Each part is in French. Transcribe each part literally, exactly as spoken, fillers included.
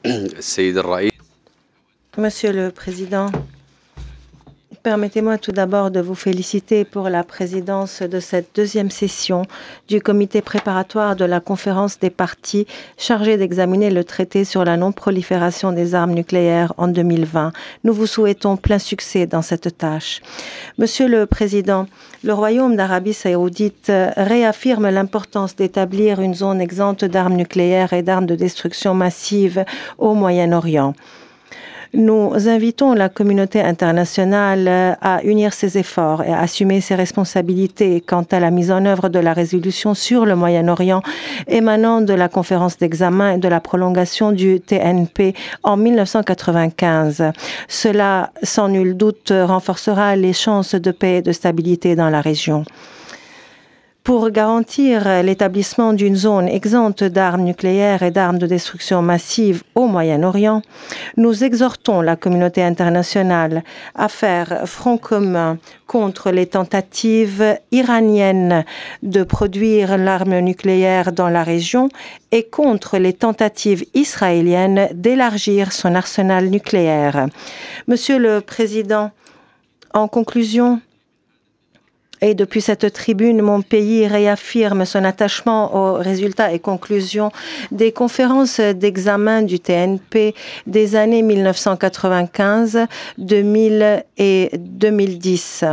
السيد الرئيس. Monsieur le Président, permettez-moi tout d'abord de vous féliciter pour la présidence de cette deuxième session du comité préparatoire de la conférence des parties chargée d'examiner le traité sur la non-prolifération des armes nucléaires en deux mille vingt. Nous vous souhaitons plein succès dans cette tâche. Monsieur le Président, le Royaume d'Arabie saoudite réaffirme l'importance d'établir une zone exempte d'armes nucléaires et d'armes de destruction massive au Moyen-Orient. Nous invitons la communauté internationale à unir ses efforts et à assumer ses responsabilités quant à la mise en œuvre de la résolution sur le Moyen-Orient émanant de la conférence d'examen et de la prolongation du T N P en mille neuf cent quatre-vingt-quinze. Cela, sans nul doute, renforcera les chances de paix et de stabilité dans la région. Pour garantir l'établissement d'une zone exempte d'armes nucléaires et d'armes de destruction massive au Moyen-Orient, nous exhortons la communauté internationale à faire front commun contre les tentatives iraniennes de produire l'arme nucléaire dans la région et contre les tentatives israéliennes d'élargir son arsenal nucléaire. Monsieur le Président, en conclusion, et depuis cette tribune, mon pays réaffirme son attachement aux résultats et conclusions des conférences d'examen du T N P des années mille neuf cent quatre-vingt-quinze, deux mille et deux mille dix.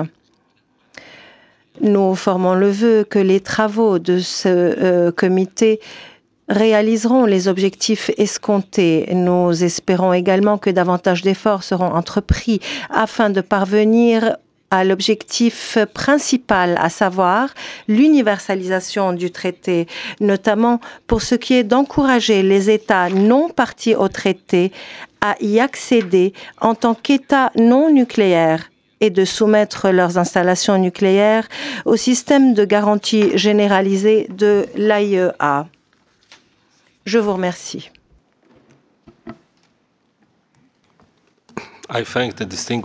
Nous formons le vœu que les travaux de ce euh, comité réaliseront les objectifs escomptés. Nous espérons également que davantage d'efforts seront entrepris afin de parvenir à l'objectif principal, à savoir l'universalisation du traité, notamment pour ce qui est d'encourager les États non partis au traité à y accéder en tant qu'États non nucléaires et de soumettre leurs installations nucléaires au système de garantie généralisée de l'A I E A. Je vous remercie. I thank the distinguished